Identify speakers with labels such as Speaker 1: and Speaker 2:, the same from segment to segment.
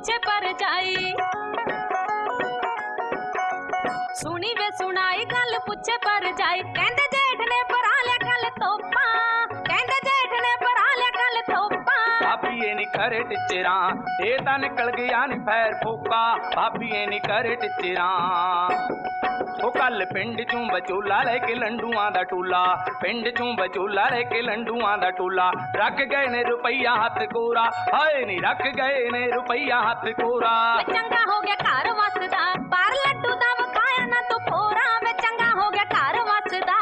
Speaker 1: पुछे पर जाई। सुनी वे सुनाई गल पुछे पर जाई। कहंदे जेठ ने भरा लिया कल तोपा, कहंदे जेठ ने भरा लिया कल तोपा।
Speaker 2: भाभी नी करे टिचरा ये तां निकल गया नी पैर फूका। भाभी नी करे टिचरा ओ कल पिंड चूं बचोला लेके लंडूआं दा टूला, पिंड चूं बचोला लेके लंडूआं दा टूला। रख गए ने रुपया हथ कोरा, हाय नी रख गए ने रुपया हथ कोरा।
Speaker 1: चंगा हो गया घर वसदा पर लड्डू दा वखाया ना तू फोरा। वे चंगा हो गया घर वसदा।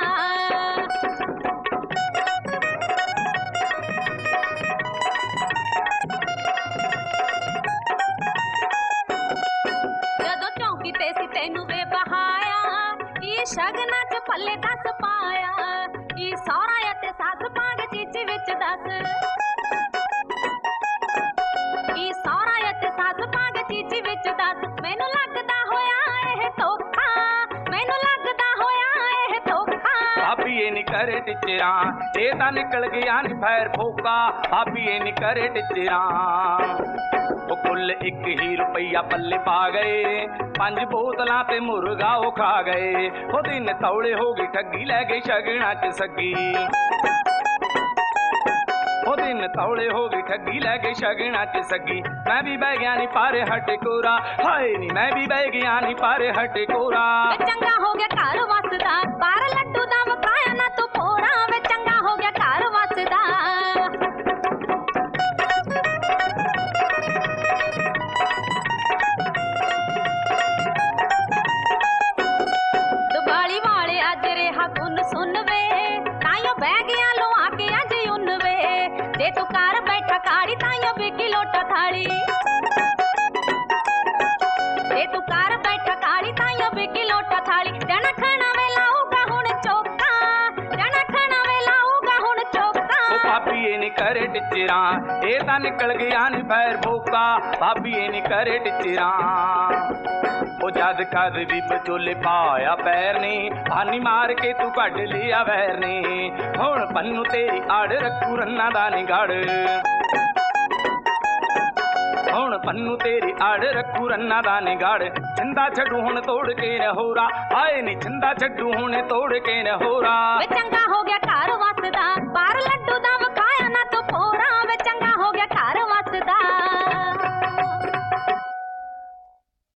Speaker 1: जदों चौंकी ते सी तैनू वे बहाया, शगना च पल्ले दस पाया। सौरा ते सस पाग चीची विच दस, सौरा ते सस पाग चीची विच दस। मैनू लगदा होया एह धोखा, मैनू लगदा होया एह धोखा।
Speaker 2: भाभी नी करे टिचरा ये तां निकल गया नी पैर फूका। भाभी नी करे टिचरा ओ कुल एक ही रुपया पल्ले पा गए, 5 बोतलां ते मुर्गा ओ खा गए। ओ दिन तौले हो गई ठगी लै गई शगना च सगी। ओ दिन तौले हो गई ठगी लै गई शगना च सगी। मैं भी बह गया नी पारे हट कोरा, हाय नी मैं भी बह गया नी पारे हट कोरा।
Speaker 1: चंगा हो गया घर वसदा पर लड्डू दा वखाया ना तू फोरा। वे चंगा हो गया घर वसदा। दुबाली वाले अज रेहा गुन सुन वे, ताइयों बह गया लो आके अज उन वे। जे तू घर बैठा काड़ी ताइयों बिकी लोटा थाली, जे तू घर बैठा काड़ी ताइयों बिकी लोटा थाली। जना खाना वे लाऊगा हुण चौका, जना खाना वे लाऊगा हुण चौका।
Speaker 2: ओ भाभी नी करे टिचरा ये तां निकल गया नी पैर फूका। भाभी नी करे टिचरा ओ जद कद भी बचोले पाया पैर ने, पानी मार के तू कढ लिया वैर ने। हुण पन्नू तेरी आड़ रखू रन्ना दा निगड़, हुण पन्नू तेरी आड़ रखू रन्ना दा निगड़। छिंदा छड्डू हुण तोड़ के न होरा, हाय नी छिंदा छड्डू हुण तोड़ के न होरा।
Speaker 1: वे चंगा हो गया घर वसदा पर लड्डू